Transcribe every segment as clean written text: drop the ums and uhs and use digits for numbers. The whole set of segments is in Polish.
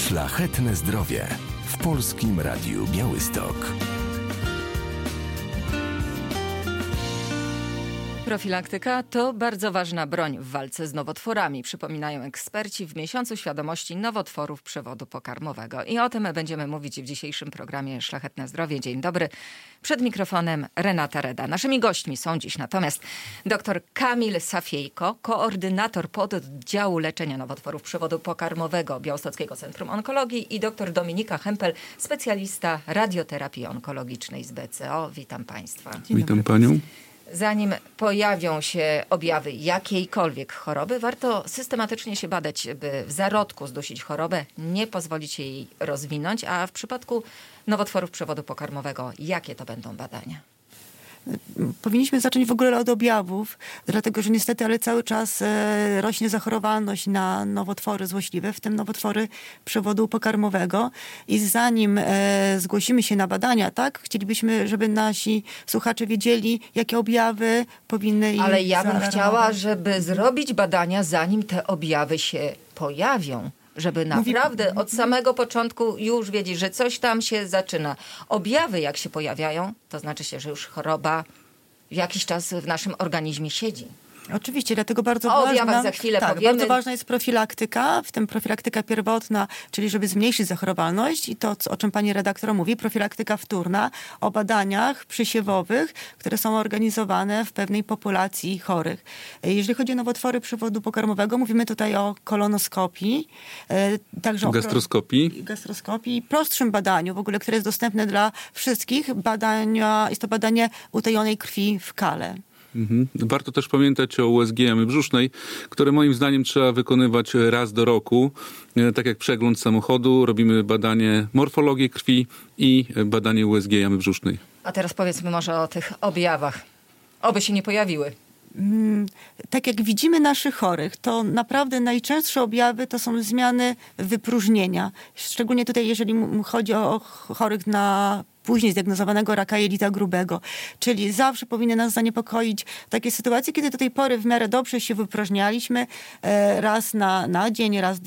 Szlachetne zdrowie w Polskim Radiu Białystok. Profilaktyka to bardzo ważna broń w walce z nowotworami, przypominają eksperci w miesiącu świadomości nowotworów przewodu pokarmowego. I o tym będziemy mówić w dzisiejszym programie Szlachetne Zdrowie. Dzień dobry. Przed mikrofonem Renata Reda. Naszymi gośćmi są dziś natomiast dr Kamil Safiejko, koordynator pododdziału leczenia nowotworów przewodu pokarmowego Białostockiego Centrum Onkologii i dr Dominika Hempel, specjalista radioterapii onkologicznej z BCO. Witam Państwa. Witam Panią. Zanim pojawią się objawy jakiejkolwiek choroby, warto systematycznie się badać, by w zarodku zdusić chorobę, nie pozwolić jej rozwinąć. A w przypadku nowotworów przewodu pokarmowego, jakie to będą badania? Powinniśmy zacząć w ogóle od objawów, dlatego że niestety, ale cały czas rośnie zachorowalność na nowotwory złośliwe, w tym nowotwory przewodu pokarmowego. I zanim zgłosimy się na badania, tak, chcielibyśmy, żeby nasi słuchacze wiedzieli, jakie objawy powinny im Ale ja bym zaalarmować. chciała, żeby zrobić badania, zanim te objawy się pojawią. Żeby naprawdę od samego początku już wiedzieć, że coś tam się zaczyna. Objawy jak się pojawiają, to znaczy się, że już choroba jakiś czas w naszym organizmie siedzi. Oczywiście, dlatego bardzo O ważna, objawach za chwilę powiemy. bardzo ważna jest profilaktyka, w tym profilaktyka pierwotna, czyli żeby zmniejszyć zachorowalność i to, o czym pani redaktor mówi, profilaktyka wtórna o badaniach przysiewowych, które są organizowane w pewnej populacji chorych. Jeżeli chodzi o nowotwory przewodu pokarmowego, mówimy tutaj o kolonoskopii, także gastroskopii, prostszym badaniu, w ogóle, które jest dostępne dla wszystkich, jest to badanie utajonej krwi w kale. Warto też pamiętać o USG jamy brzusznej, które moim zdaniem trzeba wykonywać raz do roku. Tak jak przegląd samochodu, robimy badanie morfologii krwi i badanie USG jamy brzusznej. A teraz powiedzmy może o tych objawach. Oby się nie pojawiły. Tak jak widzimy naszych chorych, to naprawdę najczęstsze objawy to są zmiany wypróżnienia. Szczególnie tutaj, jeżeli chodzi o chorych na później zdiagnozowanego raka jelita grubego. Czyli zawsze powinny nas zaniepokoić takie sytuacje, kiedy do tej pory w miarę dobrze się wypróżnialiśmy raz na dzień, raz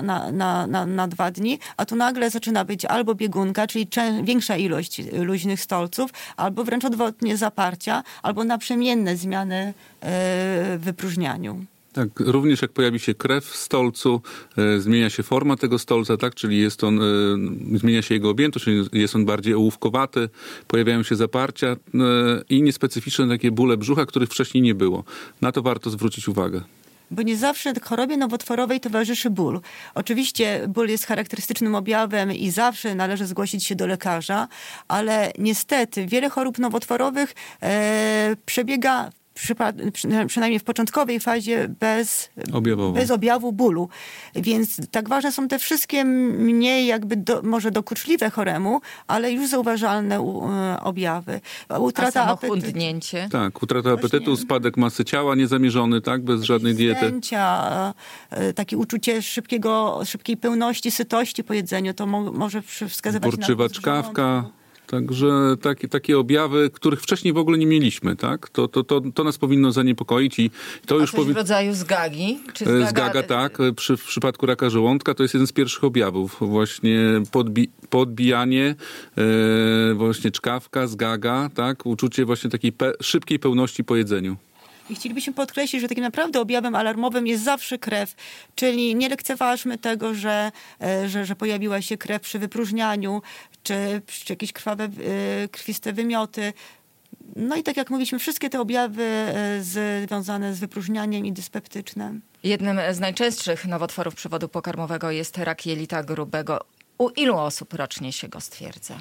na 2 dni, a tu nagle zaczyna być albo biegunka, czyli większa ilość luźnych stolców, albo wręcz odwrotnie zaparcia, albo naprzemienne zmiany w wypróżnianiu. Tak, również jak pojawi się krew w stolcu, zmienia się forma tego stolca, tak, czyli zmienia się jego objętość, jest on bardziej ołówkowaty, pojawiają się zaparcia i niespecyficzne takie bóle brzucha, których wcześniej nie było. Na to warto zwrócić uwagę. Bo nie zawsze chorobie nowotworowej towarzyszy ból. Oczywiście ból jest charakterystycznym objawem i zawsze należy zgłosić się do lekarza, ale niestety wiele chorób nowotworowych przebiega przynajmniej w początkowej fazie bez objawu bólu. Więc tak ważne są te wszystkie mniej może dokuczliwe choremu, ale już zauważalne objawy. Utrata chudnięcie. Tak, utrata apetytu, spadek masy ciała niezamierzony, tak, bez żadnej diety. Zdjęcia, takie uczucie szybkiej pełności, sytości po jedzeniu, to może wskazywać na burczywa czkawka. Także takie objawy, których wcześniej w ogóle nie mieliśmy, tak? To nas powinno zaniepokoić i to już w rodzaju zgagi? Czy zgaga, tak. W przypadku raka żołądka to jest jeden z pierwszych objawów. Właśnie podbijanie, właśnie czkawka, zgaga, tak? Uczucie właśnie takiej szybkiej pełności po jedzeniu. I chcielibyśmy podkreślić, że takim naprawdę objawem alarmowym jest zawsze krew, czyli nie lekceważmy tego, że pojawiła się krew przy wypróżnianiu, czy jakieś krwiste wymioty. No i tak jak mówiliśmy, wszystkie te objawy związane z wypróżnianiem i dyspeptyczne. Jednym z najczęstszych nowotworów przewodu pokarmowego jest rak jelita grubego. U ilu osób rocznie się go stwierdza?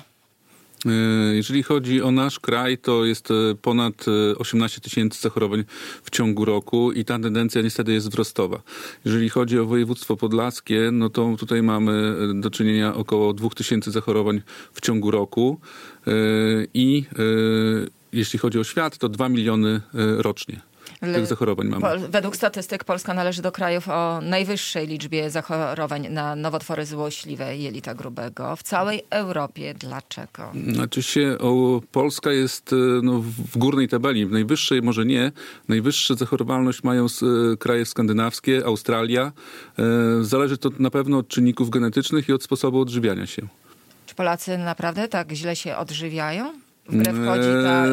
Jeżeli chodzi o nasz kraj, to jest ponad 18 000 zachorowań w ciągu roku i ta tendencja niestety jest wzrostowa. Jeżeli chodzi o województwo podlaskie, no to tutaj mamy do czynienia około 2000 zachorowań w ciągu roku i jeśli chodzi o świat, to 2 miliony rocznie. tych zachorowań mamy. Według statystyk Polska należy do krajów o najwyższej liczbie zachorowań na nowotwory złośliwe jelita grubego w całej Europie. Dlaczego? Znaczy Polska jest w górnej tabeli, w najwyższej może nie. Najwyższa zachorowalność mają kraje skandynawskie, Australia. Zależy to na pewno od czynników genetycznych i od sposobu odżywiania się. Czy Polacy naprawdę tak źle się odżywiają? W grę wchodzi ta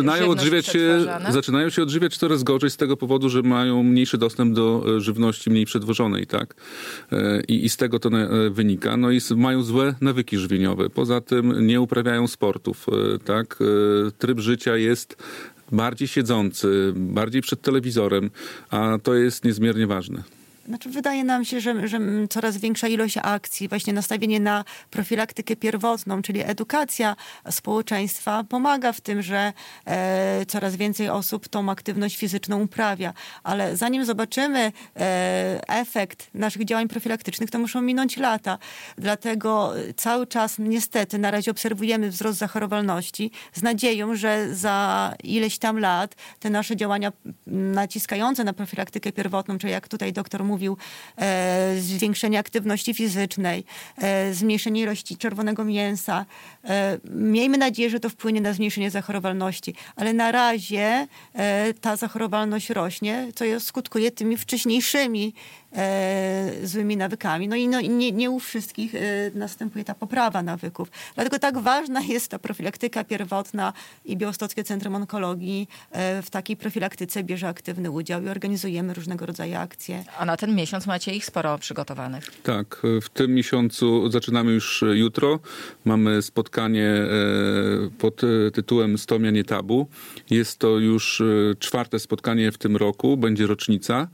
zaczynają się odżywiać coraz gorzej z tego powodu, że mają mniejszy dostęp do żywności mniej przetworzonej, tak? I z tego to wynika. No i mają złe nawyki żywieniowe. Poza tym nie uprawiają sportów, tak? Tryb życia jest bardziej siedzący, bardziej przed telewizorem, a to jest niezmiernie ważne. Znaczy, wydaje nam się, że coraz większa ilość akcji, właśnie nastawienie na profilaktykę pierwotną, czyli edukacja społeczeństwa pomaga w tym, że coraz więcej osób tą aktywność fizyczną uprawia. Ale zanim zobaczymy efekt naszych działań profilaktycznych, to muszą minąć lata. Dlatego cały czas niestety na razie obserwujemy wzrost zachorowalności z nadzieją, że za ileś tam lat te nasze działania naciskające na profilaktykę pierwotną, czyli jak tutaj doktor mówił, zwiększenie aktywności fizycznej, zmniejszenie ilości czerwonego mięsa. Miejmy nadzieję, że to wpłynie na zmniejszenie zachorowalności, ale na razie ta zachorowalność rośnie, co skutkuje tymi wcześniejszymi złymi nawykami. No i nie u wszystkich następuje ta poprawa nawyków. Dlatego tak ważna jest ta profilaktyka pierwotna i Białostockie Centrum Onkologii w takiej profilaktyce bierze aktywny udział i organizujemy różnego rodzaju akcje. A na ten miesiąc macie ich sporo przygotowanych. Tak, w tym miesiącu zaczynamy już jutro. Mamy spotkanie pod tytułem Stomia nie tabu. Jest to już 4. spotkanie w tym roku, będzie rocznica.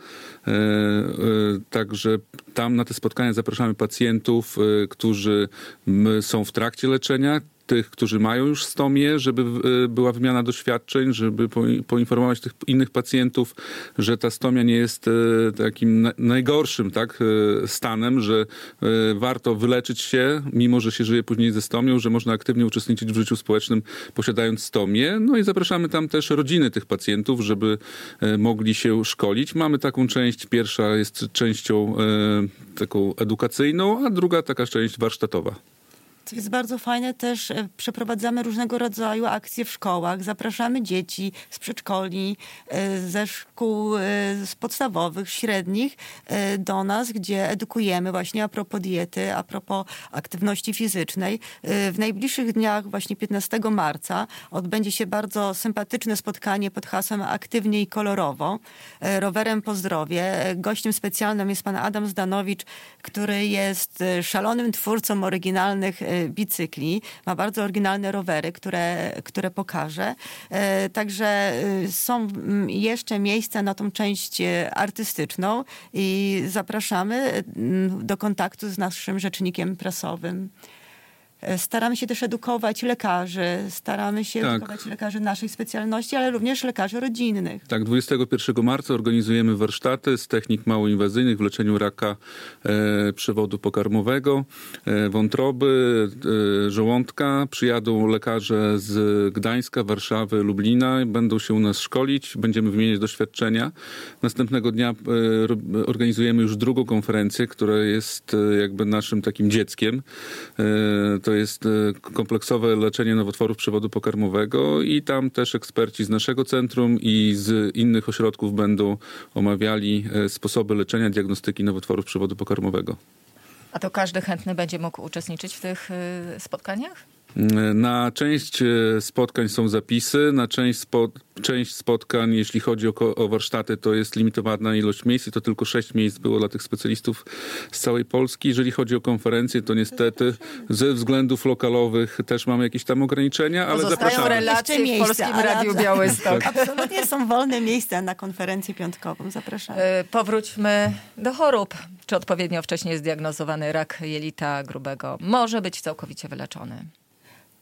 Także tam na te spotkania zapraszamy pacjentów, którzy są w trakcie leczenia, tych, którzy mają już stomię, żeby była wymiana doświadczeń, żeby poinformować tych innych pacjentów, że ta stomia nie jest takim najgorszym, tak, stanem, że warto wyleczyć się, mimo że się żyje później ze stomią, że można aktywnie uczestniczyć w życiu społecznym, posiadając stomię. No i zapraszamy tam też rodziny tych pacjentów, żeby mogli się szkolić. Mamy taką część, pierwsza jest częścią taką edukacyjną, a druga taka część warsztatowa. Co jest bardzo fajne, też przeprowadzamy różnego rodzaju akcje w szkołach. Zapraszamy dzieci z przedszkoli, ze szkół z podstawowych, średnich do nas, gdzie edukujemy właśnie a propos diety, a propos aktywności fizycznej. W najbliższych dniach, właśnie 15 marca, odbędzie się bardzo sympatyczne spotkanie pod hasłem Aktywnie i kolorowo. Rowerem po zdrowie. Gościem specjalnym jest pan Adam Zdanowicz, który jest szalonym twórcą oryginalnych bicykli. Ma bardzo oryginalne rowery, które pokaże. Także są jeszcze miejsca na tą część artystyczną i zapraszamy do kontaktu z naszym rzecznikiem prasowym. Staramy się też edukować lekarzy, edukować lekarzy naszej specjalności, ale również lekarzy rodzinnych. Tak, 21 marca organizujemy warsztaty z technik małoinwazyjnych w leczeniu raka przewodu pokarmowego, wątroby, żołądka. Przyjadą lekarze z Gdańska, Warszawy, Lublina. Będą się u nas szkolić, będziemy wymieniać doświadczenia. Następnego dnia organizujemy już drugą konferencję, która jest jakby naszym takim dzieckiem. To jest kompleksowe leczenie nowotworów przewodu pokarmowego i tam też eksperci z naszego centrum i z innych ośrodków będą omawiali sposoby leczenia, diagnostyki nowotworów przewodu pokarmowego. A to każdy chętny będzie mógł uczestniczyć w tych spotkaniach? Na część spotkań są zapisy, na część spotkań, jeśli chodzi o warsztaty, to jest limitowana ilość miejsc i to tylko 6 miejsc było dla tych specjalistów z całej Polski. Jeżeli chodzi o konferencje, to niestety ze względów lokalowych też mamy jakieś tam ograniczenia, ale zapraszamy. Relacje w Polskim Radiu Białystok. Absolutnie są wolne miejsca na konferencję piątkową. Zapraszamy. Powróćmy do chorób. Czy odpowiednio wcześnie zdiagnozowany rak jelita grubego może być całkowicie wyleczony?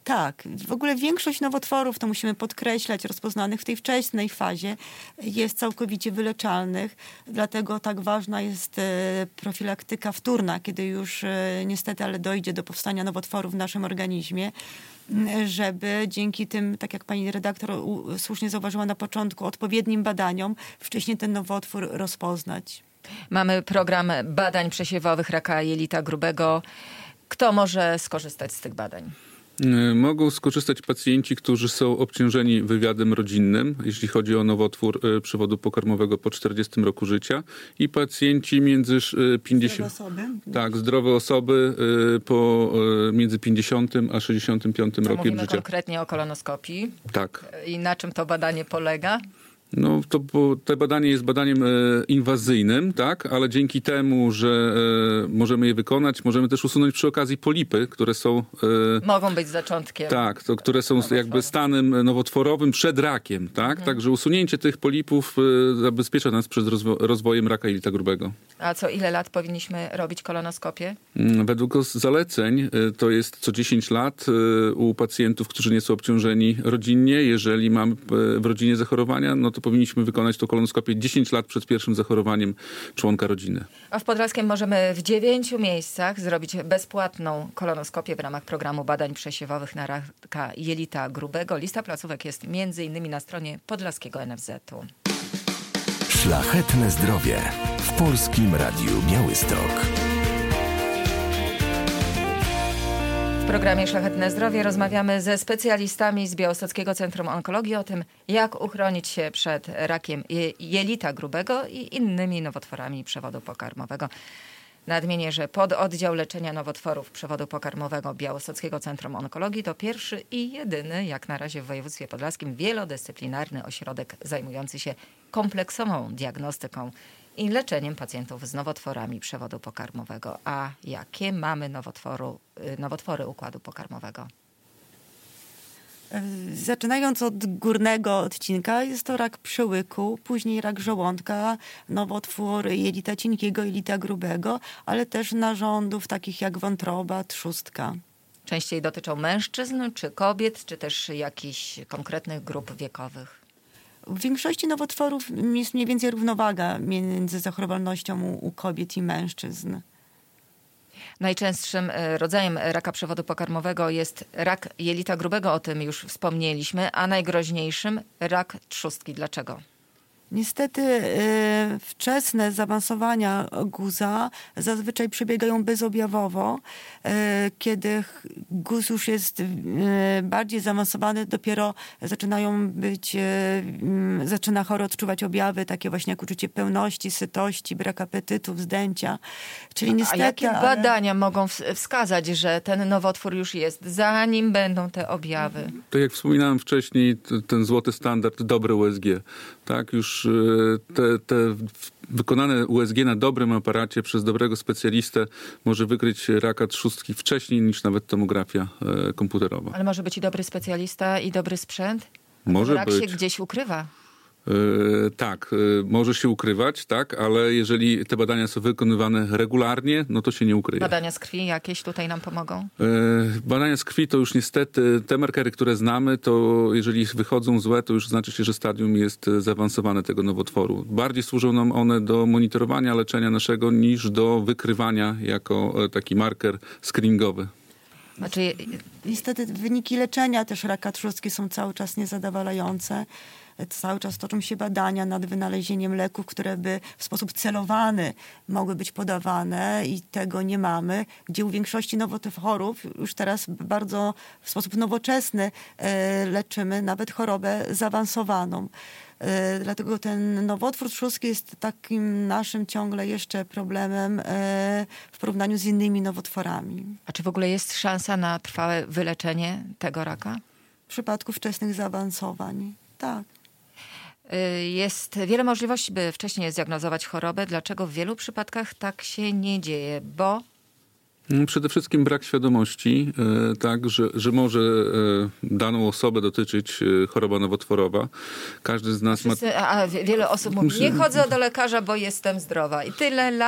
Tak, w ogóle większość nowotworów, to musimy podkreślać, rozpoznanych w tej wczesnej fazie, jest całkowicie wyleczalnych. Dlatego tak ważna jest profilaktyka wtórna, kiedy już niestety, ale dojdzie do powstania nowotworów w naszym organizmie, żeby dzięki tym, tak jak pani redaktor słusznie zauważyła na początku, odpowiednim badaniom wcześniej ten nowotwór rozpoznać. Mamy program badań przesiewowych raka jelita grubego. Kto może skorzystać z tych badań? Mogą skorzystać pacjenci, którzy są obciążeni wywiadem rodzinnym, jeśli chodzi o nowotwór przewodu pokarmowego po 40 roku życia, i pacjenci między 50... Zdrowe osoby? Tak, zdrowe osoby między 50 a 65 rokiem Mówimy życia. konkretnie o kolonoskopii. Tak. I na czym to badanie polega? No, to badanie jest badaniem inwazyjnym, tak, ale dzięki temu, że możemy je wykonać, możemy też usunąć przy okazji polipy, które są... Mogą być zaczątkiem. Tak, które są jakby stanem nowotworowym przed rakiem, tak? Także usunięcie tych polipów zabezpiecza nas przed rozwojem raka jelita grubego. A co ile lat powinniśmy robić kolonoskopię? Według zaleceń to jest co 10 lat u pacjentów, którzy nie są obciążeni rodzinnie. Jeżeli mamy w rodzinie zachorowania, no to powinniśmy wykonać tą kolonoskopię 10 lat przed pierwszym zachorowaniem członka rodziny. A w Podlaskiem możemy w 9 miejscach zrobić bezpłatną kolonoskopię w ramach programu badań przesiewowych na raka jelita grubego. Lista placówek jest m.in. na stronie Podlaskiego NFZ-u. Szlachetne zdrowie w Polskim Radiu Białystok. W programie Szlachetne Zdrowie rozmawiamy ze specjalistami z Białostockiego Centrum Onkologii o tym, jak uchronić się przed rakiem jelita grubego i innymi nowotworami przewodu pokarmowego. Nadmienię, że pododdział leczenia nowotworów przewodu pokarmowego Białostockiego Centrum Onkologii to pierwszy i jedyny, jak na razie w województwie podlaskim, wielodyscyplinarny ośrodek zajmujący się kompleksową diagnostyką i leczeniem pacjentów z nowotworami przewodu pokarmowego. A jakie mamy nowotwory układu pokarmowego? Zaczynając od górnego odcinka, jest to rak przełyku, później rak żołądka, nowotwór jelita cienkiego, jelita grubego, ale też narządów takich jak wątroba, trzustka. Częściej dotyczą mężczyzn, czy kobiet, czy też jakichś konkretnych grup wiekowych? W większości nowotworów jest mniej więcej równowaga między zachorowalnością u kobiet i mężczyzn. Najczęstszym rodzajem raka przewodu pokarmowego jest rak jelita grubego, o tym już wspomnieliśmy, a najgroźniejszym rak trzustki. Dlaczego? Niestety wczesne zaawansowania guza zazwyczaj przebiegają bezobjawowo. Kiedy guz już jest bardziej zaawansowany, dopiero zaczyna chory odczuwać objawy takie właśnie jak uczucie pełności, sytości, brak apetytu, wzdęcia. Czyli niestety, a jakie badania mogą wskazać, że ten nowotwór już jest, zanim będą te objawy? Tak jak wspominałem wcześniej, ten złoty standard, dobre USG. Tak, już te wykonane USG na dobrym aparacie przez dobrego specjalistę może wykryć raka trzustki wcześniej niż nawet tomografia komputerowa. Ale może być i dobry specjalista, i dobry sprzęt? Może rak być. się gdzieś ukrywa. Tak, może się ukrywać, tak, ale jeżeli te badania są wykonywane regularnie, no to się nie ukryje. Badania z krwi jakieś tutaj nam pomogą? Badania z krwi to już niestety, te markery, które znamy, to jeżeli wychodzą złe, to już znaczy się, że stadium jest zaawansowane tego nowotworu. Bardziej służą nam one do monitorowania leczenia naszego niż do wykrywania jako taki marker screeningowy. Znaczy... Niestety wyniki leczenia też raka trzustki są cały czas niezadowalające. Cały czas toczą się badania nad wynalezieniem leków, które by w sposób celowany mogły być podawane i tego nie mamy, gdzie u większości nowotworów już teraz bardzo w sposób nowoczesny leczymy nawet chorobę zaawansowaną. Dlatego ten nowotwór trzustki jest takim naszym ciągle jeszcze problemem w porównaniu z innymi nowotworami. A czy w ogóle jest szansa na trwałe wyleczenie tego raka? W przypadku wczesnych zaawansowań, tak. Jest wiele możliwości, by wcześniej zdiagnozować chorobę. Dlaczego w wielu przypadkach tak się nie dzieje? Bo przede wszystkim brak świadomości, tak, że może daną osobę dotyczyć choroba nowotworowa. Każdy z nas wiele osób mówi, nie chodzę do lekarza, bo jestem zdrowa. I tyle lat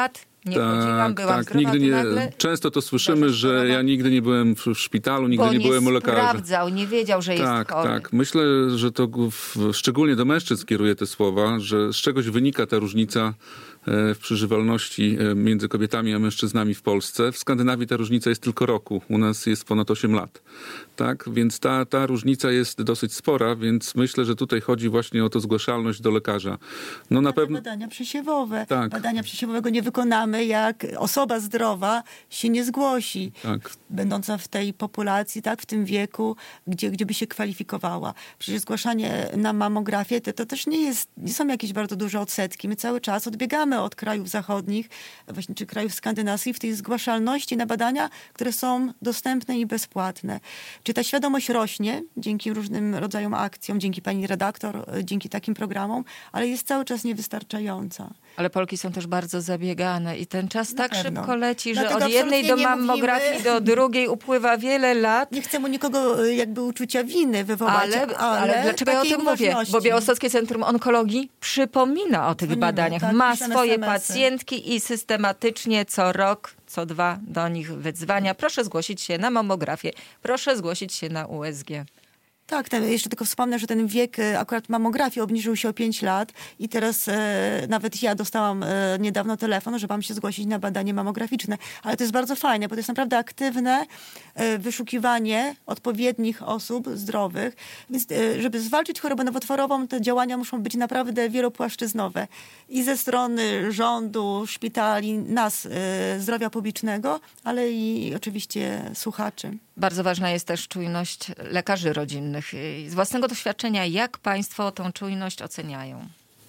nie chodziłam, byłam zdrowa, nigdy nie. nagle... Często to słyszymy, że ja nigdy nie byłem w szpitalu, nigdy nie byłem u lekarza. Sprawdzał, nie wiedział, że jest chory. Tak. Myślę, że to szczególnie do mężczyzn kieruję te słowa, że z czegoś wynika ta różnica w przeżywalności między kobietami a mężczyznami w Polsce. W Skandynawii ta różnica jest tylko roku. U nas jest ponad 8 lat. Tak? Więc ta różnica jest dosyć spora, więc myślę, że tutaj chodzi właśnie o to zgłaszalność do lekarza. No na pewno Badania przesiewowe. Tak. Badania przesiewowego nie wykonamy, jak osoba zdrowa się nie zgłosi, Tak. będąca w tej populacji, tak, w tym wieku, gdzie by się kwalifikowała. Przecież zgłaszanie na mammografię to też nie są jakieś bardzo duże odsetki. My cały czas odbiegamy od krajów zachodnich, właśnie, czy krajów skandynawskich w tej zgłaszalności na badania, które są dostępne i bezpłatne. Czy ta świadomość rośnie dzięki różnym rodzajom akcjom, dzięki pani redaktor, dzięki takim programom, ale jest cały czas niewystarczająca. Ale Polki są też bardzo zabiegane i ten czas tak pewno. szybko leci, że Dlatego od jednej do absolutnie nie mammografii do drugiej upływa wiele lat. Nie chcę mu nikogo jakby uczucia winy wywołać, Ale dlaczego ja o takiej tym mówię? uważności. Bo Białostockie Centrum Onkologii przypomina o tych Dzwonimy, badaniach. tak, Ma piszemy swoje SMS-y. pacjentki i systematycznie co rok, co 2 do nich wyzwania. Proszę zgłosić się na mammografię. Proszę zgłosić się na USG. Tak, jeszcze tylko wspomnę, że ten wiek akurat mammografii obniżył się o 5 lat i teraz nawet ja dostałam niedawno telefon, że mam się zgłosić na badanie mammograficzne. Ale to jest bardzo fajne, bo to jest naprawdę aktywne wyszukiwanie odpowiednich osób zdrowych. Więc żeby zwalczyć chorobę nowotworową, te działania muszą być naprawdę wielopłaszczyznowe. I ze strony rządu, szpitali, nas, zdrowia publicznego, ale i oczywiście słuchaczy. Bardzo ważna jest też czujność lekarzy rodzinnych. Z własnego doświadczenia, jak państwo tą czujność oceniają?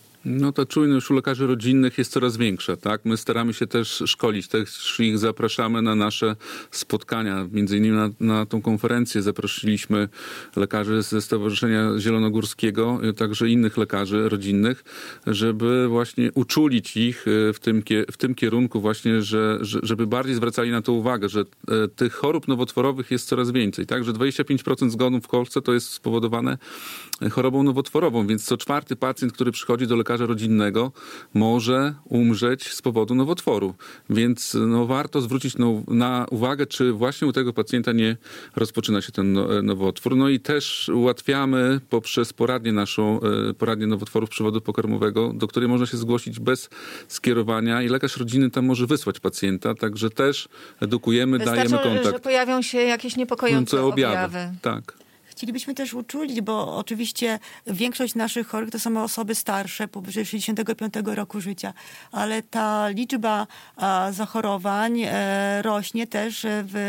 No ta czujność u lekarzy rodzinnych jest coraz większa, tak? My staramy się też szkolić, też ich zapraszamy na nasze spotkania. Między innymi na tą konferencję zaprosiliśmy lekarzy ze Stowarzyszenia Zielonogórskiego, także innych lekarzy rodzinnych, żeby właśnie uczulić ich w tym kierunku właśnie, żeby bardziej zwracali na to uwagę, że tych chorób nowotworowych jest coraz więcej, tak? Że 25% zgonów w Polsce to jest spowodowane chorobą nowotworową, więc co 4. pacjent, który przychodzi do lekarza rodzinnego, może umrzeć z powodu nowotworu. Więc warto zwrócić na uwagę, czy właśnie u tego pacjenta nie rozpoczyna się ten nowotwór. No i też ułatwiamy poprzez poradnię nowotworów przewodu pokarmowego, do której można się zgłosić bez skierowania i lekarz rodzinny tam może wysłać pacjenta, także też edukujemy, dajemy kontakt. Że pojawią się jakieś niepokojące objawy. Tak. Chcielibyśmy też uczulić, bo oczywiście większość naszych chorych to są osoby starsze, powyżej 65 roku życia, ale ta liczba zachorowań rośnie też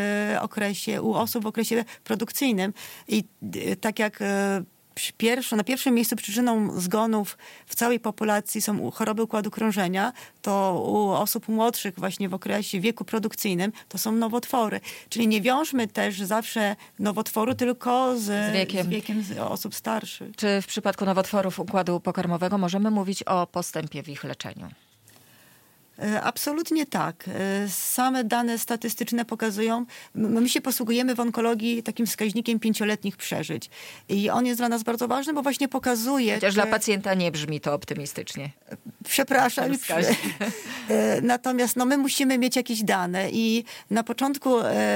u osób w okresie produkcyjnym. I tak jak na pierwszym miejscu przyczyną zgonów w całej populacji są choroby układu krążenia, to u osób młodszych właśnie w okresie wieku produkcyjnym to są nowotwory. Czyli nie wiążmy też zawsze nowotworu tylko z wiekiem osób starszych. Czy w przypadku nowotworów układu pokarmowego możemy mówić o postępie w ich leczeniu? Absolutnie tak. Same dane statystyczne pokazują, my się posługujemy w onkologii takim wskaźnikiem 5-letnich przeżyć. I on jest dla nas bardzo ważny, bo właśnie pokazuje... Chociaż dla pacjenta nie brzmi to optymistycznie. Przepraszam. Natomiast my musimy mieć jakieś dane i na początku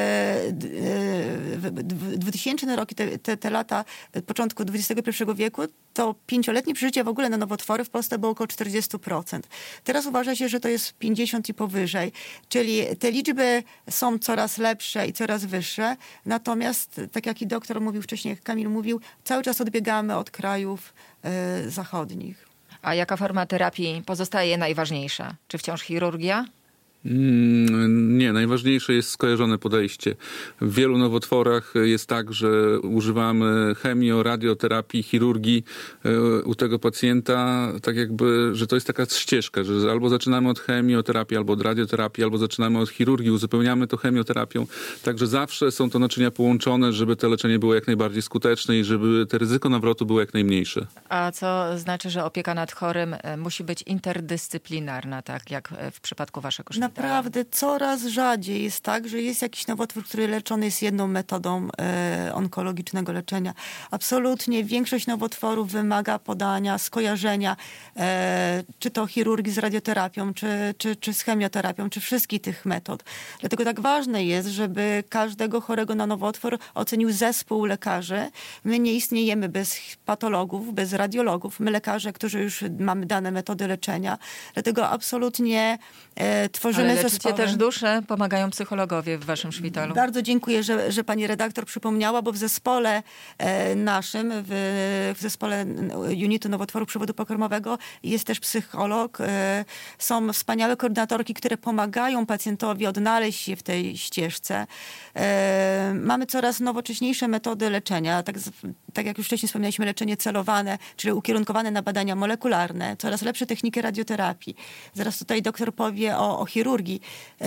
2000 rok, te lata, początku XXI wieku, to 5-letnie przeżycie w ogóle na nowotwory w Polsce było około 40%. Teraz uważa się, że to jest 50 i powyżej. Czyli te liczby są coraz lepsze i coraz wyższe. Natomiast, tak jak i doktor mówił wcześniej, jak Kamil mówił, cały czas odbiegamy od krajów zachodnich. A jaka forma terapii pozostaje najważniejsza? Czy wciąż chirurgia? Nie, najważniejsze jest skojarzone podejście. W wielu nowotworach jest tak, że używamy chemio, radioterapii, chirurgii u tego pacjenta, tak jakby, że to jest taka ścieżka, że albo zaczynamy od chemioterapii, albo od radioterapii, albo zaczynamy od chirurgii, uzupełniamy to chemioterapią. Także zawsze są to naczynia połączone, żeby to leczenie było jak najbardziej skuteczne i żeby to ryzyko nawrotu było jak najmniejsze. A co znaczy, że opieka nad chorym musi być interdyscyplinarna, tak jak w przypadku waszego szpitala? naprawdę coraz rzadziej jest tak, że jest jakiś nowotwór, który leczony jest jedną metodą onkologicznego leczenia. Absolutnie większość nowotworów wymaga podania, skojarzenia, czy to chirurgii z radioterapią, czy z chemioterapią, czy wszystkich tych metod. Dlatego tak ważne jest, żeby każdego chorego na nowotwór ocenił zespół lekarzy. My nie istniejemy bez patologów, bez radiologów. My lekarze, którzy już mamy dane metody leczenia. Dlatego absolutnie tworzymy Ale leczycie zespoły. też duszę, pomagają psychologowie w waszym szpitalu. Bardzo dziękuję, że pani redaktor przypomniała, bo w zespole naszym, w zespole unitu nowotworu przewodu pokarmowego jest też psycholog. Są wspaniałe koordynatorki, które pomagają pacjentowi odnaleźć się w tej ścieżce. Mamy coraz nowocześniejsze metody leczenia, tak jak już wcześniej wspomnieliśmy, leczenie celowane, czyli ukierunkowane na badania molekularne, coraz lepsze techniki radioterapii. Zaraz tutaj doktor powie o chirurgii.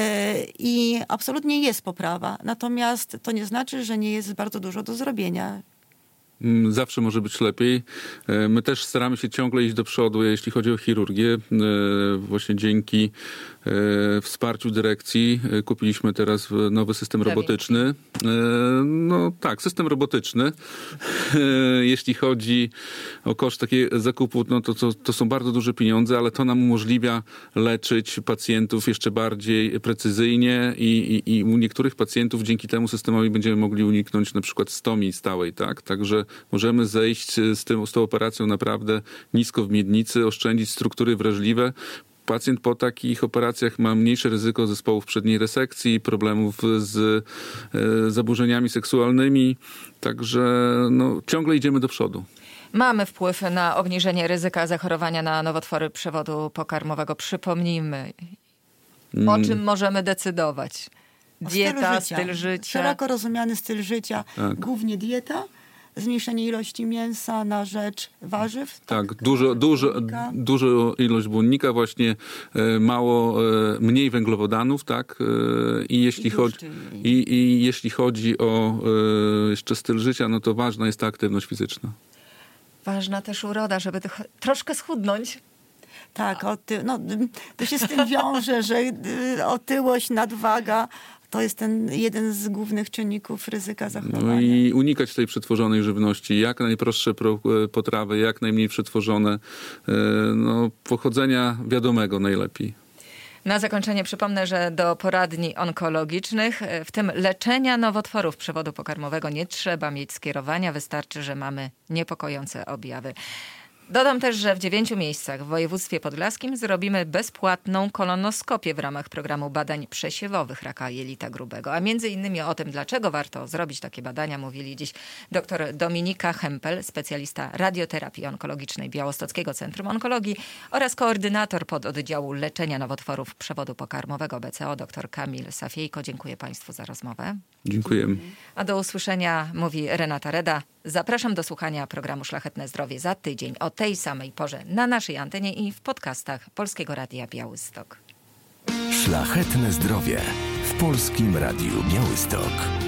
I absolutnie jest poprawa. Natomiast to nie znaczy, że nie jest bardzo dużo do zrobienia. Zawsze może być lepiej. My też staramy się ciągle iść do przodu, jeśli chodzi o chirurgię. Właśnie dzięki wsparciu dyrekcji kupiliśmy teraz nowy system robotyczny. No tak, system robotyczny. Jeśli chodzi o koszt takiego zakupu, no to są bardzo duże pieniądze, ale to nam umożliwia leczyć pacjentów jeszcze bardziej precyzyjnie i u niektórych pacjentów dzięki temu systemowi będziemy mogli uniknąć na przykład stomii stałej, tak? Także możemy zejść z tą operacją naprawdę nisko w miednicy, oszczędzić struktury wrażliwe. Pacjent po takich operacjach ma mniejsze ryzyko zespołów przedniej resekcji, problemów z zaburzeniami seksualnymi, także ciągle idziemy do przodu. Mamy wpływ na obniżenie ryzyka zachorowania na nowotwory przewodu pokarmowego. Przypomnijmy, o czym możemy decydować. Dieta, styl życia. Szeroko rozumiany styl życia, tak. Głównie dieta. Zmniejszenie ilości mięsa na rzecz warzyw. Tak, dużo ilość błonnika, właśnie mniej węglowodanów, tak? I jeśli chodzi o jeszcze styl życia, no to ważna jest ta aktywność fizyczna. Ważna też uroda, żeby troszkę schudnąć. Tak, to się z tym wiąże, że otyłość, nadwaga to jest jeden z głównych czynników ryzyka zachorowania. No i unikać tej przetworzonej żywności. Jak najprostsze potrawy, jak najmniej przetworzone. Pochodzenia wiadomego najlepiej. Na zakończenie przypomnę, że do poradni onkologicznych, w tym leczenia nowotworów przewodu pokarmowego, nie trzeba mieć skierowania. Wystarczy, że mamy niepokojące objawy. Dodam też, że w 9 miejscach w województwie podlaskim zrobimy bezpłatną kolonoskopię w ramach programu badań przesiewowych raka jelita grubego. A między innymi o tym, dlaczego warto zrobić takie badania, mówili dziś dr Dominika Hempel, specjalista radioterapii onkologicznej Białostockiego Centrum Onkologii oraz koordynator pododdziału leczenia nowotworów przewodu pokarmowego BCO, dr Kamil Safiejko. Dziękuję Państwu za rozmowę. Dziękujemy. A do usłyszenia mówi Renata Reda. Zapraszam do słuchania programu Szlachetne Zdrowie za tydzień o tej samej porze na naszej antenie i w podcastach Polskiego Radia Białystok. Szlachetne Zdrowie w Polskim Radiu Białystok.